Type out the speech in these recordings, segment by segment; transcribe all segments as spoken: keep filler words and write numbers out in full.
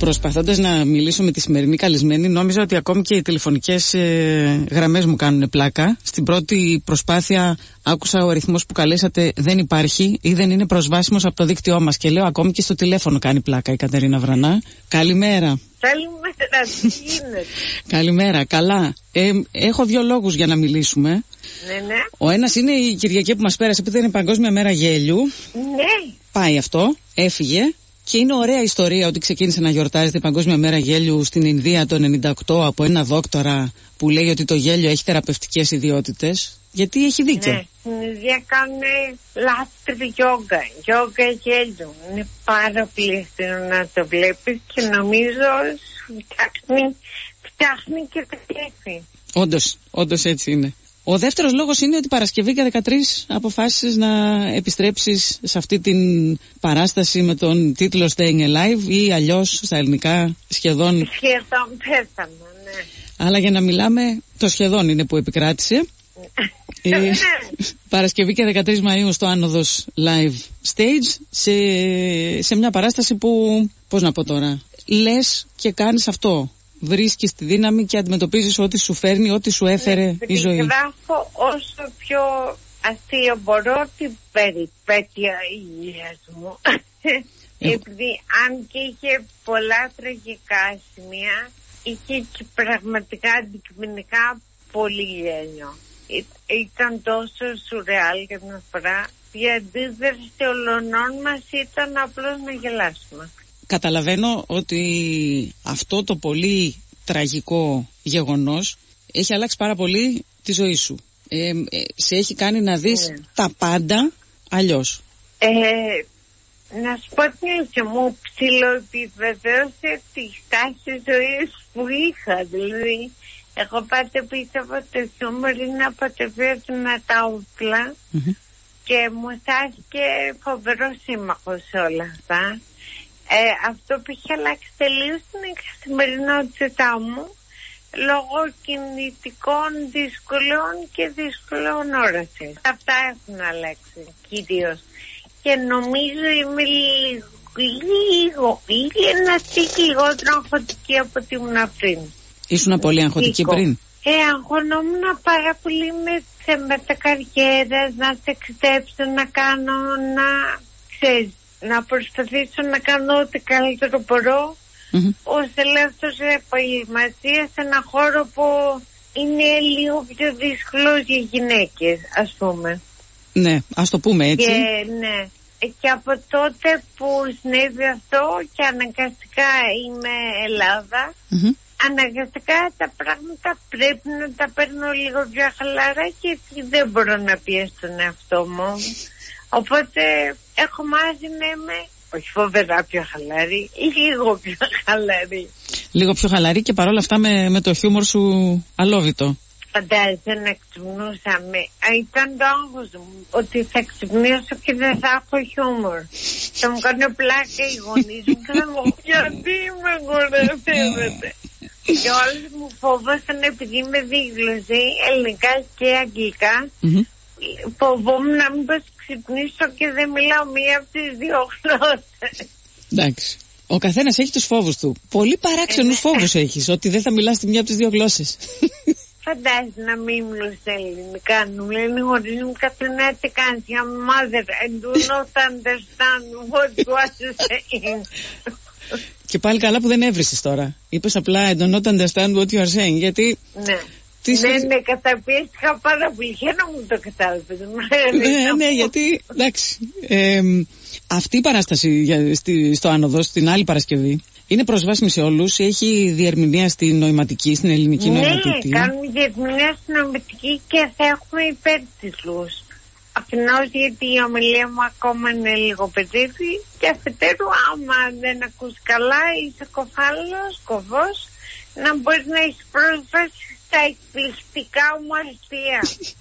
Προσπαθώντας να μιλήσω με τη σημερινή καλεσμένη, νόμιζα ότι ακόμη και οι τηλεφωνικές ε, γραμμές μου κάνουν πλάκα. Στην πρώτη προσπάθεια άκουσα ο αριθμός που καλέσατε δεν υπάρχει ή δεν είναι προσβάσιμος από το δίκτυό μας. Και λέω ακόμη και στο τηλέφωνο κάνει πλάκα η Κατερίνα Βρανά. Καλημέρα. Καλημέρα, τι γίνεται? Καλημέρα, καλά. Ε, έχω δύο λόγους για να μιλήσουμε. Ναι, ναι. Ο ένας είναι η Κυριακή που μας πέρασε, που δεν είναι Παγκόσμια Μέρα Γέλιου. Ναι. Πάει αυτό, έφυγε. Και είναι ωραία ιστορία ότι ξεκίνησε να γιορτάζεται η Παγκόσμια Μέρα Γέλιου στην Ινδία το ενενήντα οκτώ από ένα δόκτορα που λέει ότι το γέλιο έχει θεραπευτικές ιδιότητες. Γιατί έχει δίκιο. Ναι, στην Ινδία κάνουν λάστρη γιόγκα, γιόγκα γέλιου. Είναι πάρα πλήσιο να το βλέπεις και νομίζω φτιάχνει, φτιάχνει και τα Όντως, όντως έτσι είναι. Ο δεύτερος λόγος είναι ότι Παρασκευή και δεκατρείς αποφάσισες να επιστρέψεις σε αυτή την παράσταση με τον τίτλο Staying Alive ή αλλιώς στα ελληνικά σχεδόν... Σχεδόν πέθανα, ναι. Αλλά για να μιλάμε, το σχεδόν είναι που επικράτησε. ε, Παρασκευή και δεκατρείς Μαΐου στο Άνοδος Live Stage σε, σε μια παράσταση που, πώς να πω τώρα, λες και κάνεις αυτό. Βρίσκεις τη δύναμη και αντιμετωπίζεις ό,τι σου φέρνει, ό,τι σου έφερε ναι, η ζωή. Γράφω όσο πιο αστείο μπορώ την περιπέτεια υγείας μου. Επειδή αν και είχε πολλά τραγικά σημεία, είχε και πραγματικά αντικειμενικά πολύ γέλιο. Ήταν τόσο σουρεάλ για μια φορά. Η αντίδραση όλων μας ήταν απλώς να γελάσουμε. Καταλαβαίνω ότι αυτό το πολύ τραγικό γεγονός έχει αλλάξει πάρα πολύ τη ζωή σου. Ε, ε, σε έχει κάνει να δεις yeah. τα πάντα αλλιώς. Ε, να σου πω την αλήθεια, μου ψιλοεπιβεβαίωσε τη στάση ζωής που είχα. Δηλαδή, εγώ πάντα πίστευα ότι το χιούμορ είναι από τα πιο δυνατά όπλα mm-hmm. και μου στάθηκε φοβερό σύμμαχο σε όλα αυτά. Ε, αυτό που είχε αλλάξει τελείως είναι η καθημερινότητά μου λόγω κινητικών δυσκολιών και δυσκολιών όρασης. Αυτά έχουν αλλάξει κυρίως. Και νομίζω είμαι λίγο, λίγο, ένα στίχο λιγότερο αγχωτική από ό,τι ήμουν πριν. Ήσουν πολύ αγχωτική πριν? Ε, αγχωνόμουν πάρα πολύ με θέματα καριέρας, να ταξιδέψω, να κάνω, να ξέρεις. Να προσπαθήσω να κάνω ό,τι καλύτερο μπορώ mm-hmm. ως ελεύθερος επαγγελματίας σε ένα χώρο που είναι λίγο πιο δύσκολο για γυναίκες, ας πούμε. Ναι, ας το πούμε έτσι. Και, ναι. Και από τότε που συνέβη αυτό και αναγκαστικά είμαι Ελλάδα, mm-hmm. αναγκαστικά τα πράγματα πρέπει να τα παίρνω λίγο πιο χαλαρά και δεν μπορώ να πιέσω τον εαυτό μου. Οπότε έχω μάθει να είμαι, όχι φοβερά πιο χαλαρή, λίγο πιο χαλαρή. Λίγο πιο χαλαρή και παρόλα αυτά με, με το χιούμορ σου αλόβητο. Φαντάζεσαι να ξυπνούσαμε. Ήταν το άγχος μου ότι θα ξυπνήσω και δεν θα έχω χιούμορ. Θα μου κάνουν πλάκα οι γονείς μου και θα μου πω γιατί με κοροϊδεύετε. Και όλοι μου φοβόσαν επειδή είμαι δίγλωση, ελληνικά και αγγλικά. Mm-hmm. Φοβόμουν να μην πως ξυπνήσω και δεν μιλάω μία από τις δύο γλώσσες. Εντάξει. Ο καθένας έχει τους φόβους του. Πολύ παράξενους ε, φόβους έχεις, ότι δεν θα μιλάς τη μία από τις δύο γλώσσες. Φαντάζεσαι να μην μιλώ στα ελληνικά. Μου λένε χωρίς μου καθένα τι κάνεις. Για mother, I do not understand what you are saying. Και πάλι καλά που δεν έβρισες τώρα. Είπες απλά I do not understand what you are saying. Γιατί... Ναι. Τι ναι, ναι, καταπιέστηκα πάρα πολύ. Χαίρομαι μου το κατάλαβες. Ναι, ναι, γιατί, εντάξει, ε, αυτή η παράσταση για, στη, στο Άνοδο, στην άλλη Παρασκευή, είναι προσβάσιμη σε όλους, έχει διερμηνία στη νοηματική, στην ελληνική ναι, νοηματική. Ναι, κάνουμε διερμηνία στη νοηματική και θα έχουμε υπέρτιτλους. Αφενός γιατί η ομιλία μου ακόμα είναι λίγο περίεργη και αφετέρου άμα δεν ακούς καλά είσαι κοφάλος, κοβός, να μπορείς να έχεις πρόσβαση τα εκπληκτικά μου αστεία.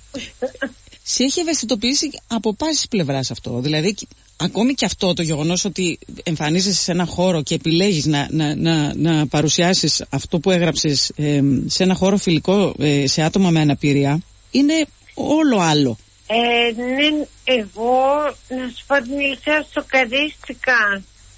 Σε έχει ευαισθητοποιήσει από πάσης πλευράς αυτό. Δηλαδή, ακόμη και αυτό το γεγονός ότι εμφανίζεσαι σε ένα χώρο και επιλέγεις να, να, να, να παρουσιάσεις αυτό που έγραψες ε, σε ένα χώρο φιλικό ε, σε άτομα με αναπηρία, είναι όλο άλλο. Ε, ναι, εγώ να σου πω την ηλικία σοκαρίστηκα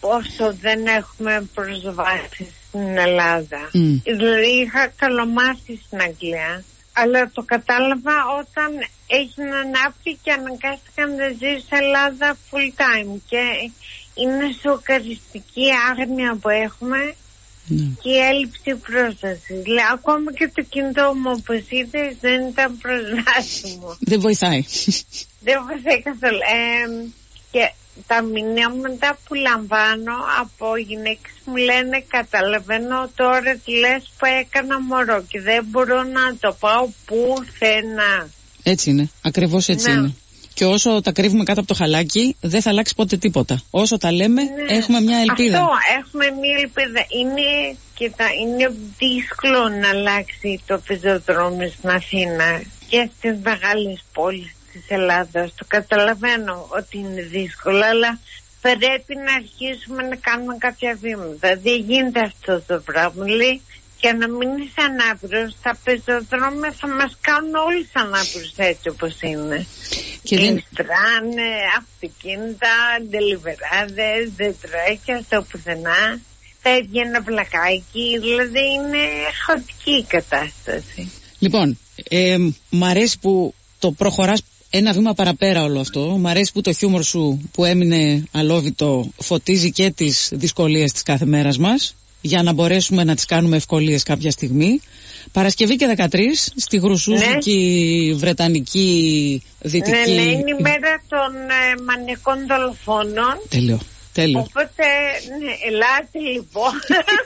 πόσο δεν έχουμε προσβάσει στην Ελλάδα. Mm. Δηλαδή είχα καλομάθει στην Αγγλία, αλλά το κατάλαβα όταν έγινε ανάπτυξη και αναγκάστηκαν να ζήσουν στην Ελλάδα full time. Και είναι σοκαριστική άγνοια που έχουμε mm. και η έλλειψη πρόσβασης. Δηλαδή, ακόμα και το κινητό μου, όπως είδες, δεν ήταν προσβάσιμο. Δεν βοηθάει. Δεν βοηθάει καθόλου. Ε, και τα μηνύματα που λαμβάνω από γυναίκες μου λένε, καταλαβαίνω τώρα τι λες που έκανα μωρό και δεν μπορώ να το πάω πουθενά. Έτσι είναι, ακριβώς έτσι ναι. είναι. Και όσο τα κρύβουμε κάτω από το χαλάκι, δεν θα αλλάξει ποτέ τίποτα. Όσο τα λέμε, ναι. έχουμε μια ελπίδα. Αυτό, έχουμε μια ελπίδα. Είναι, και τα, είναι δύσκολο να αλλάξει το πεζοδρόμιο στην Αθήνα και στις μεγάλες πόλεις της Ελλάδας. Το καταλαβαίνω ότι είναι δύσκολο, αλλά πρέπει να αρχίσουμε να κάνουμε κάποια βήματα. Δεν γίνεται αυτό το πράγμα. Λέει, για να μην είσαι ανάπηρος, τα πεζοδρόμια θα μας κάνουν όλους ανάπηρους έτσι όπως είναι. Και δεν στράνε, αυτοκίνητα, ντελιβεράδες, δεν τρέχει αυτό πουθενά. Φεύγει ένα βλακάκι, δηλαδή είναι χαοτική η κατάσταση. Λοιπόν, ε, μ' αρέσει που το προχωράς ένα βήμα παραπέρα όλο αυτό. Μ' αρέσει που το χιούμορ σου που έμεινε αλόβητο φωτίζει και τις δυσκολίες της κάθε μέρας μας, για να μπορέσουμε να τις κάνουμε ευκολίες κάποια στιγμή. Παρασκευή και δεκατρείς στη Γρουσούζικη, ναι. Βρετανική, Δυτική. Ναι, ναι, είναι η μέρα των ε, μανιακών δολοφόνων. Τέλειο, τέλειο. Οπότε, ναι, ελάτε λοιπόν.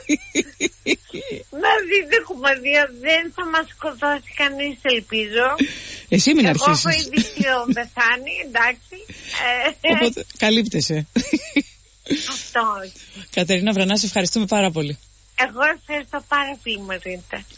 Να δείτε κομμαδία, δεν θα μας σκοτώσει κανείς, ελπίζω. Εσύ μην αρχίσεις. Εγώ έχω ήδη σχεδόν πεθάνει, εντάξει. Οπότε καλύπτεσαι. Αυτό. Κατερίνα Βρανά, σε ευχαριστούμε πάρα πολύ. Εγώ ευχαριστώ πάρα πολύ, Μαρίτα.